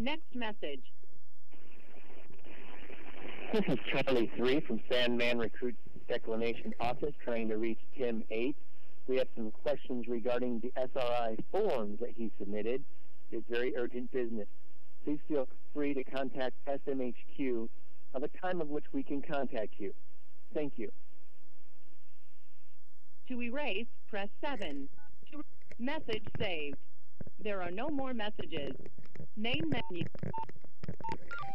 Next message. This is Charlie 3 from Sandman Recruit Declination Office trying to reach Tim 8. We have some questions regarding the SRI forms that he submitted. It's very urgent business. Please feel free to contact SMHQ of a time of which we can contact you. Thank you. To erase, press 7. Message saved. There are no more messages. Main menu.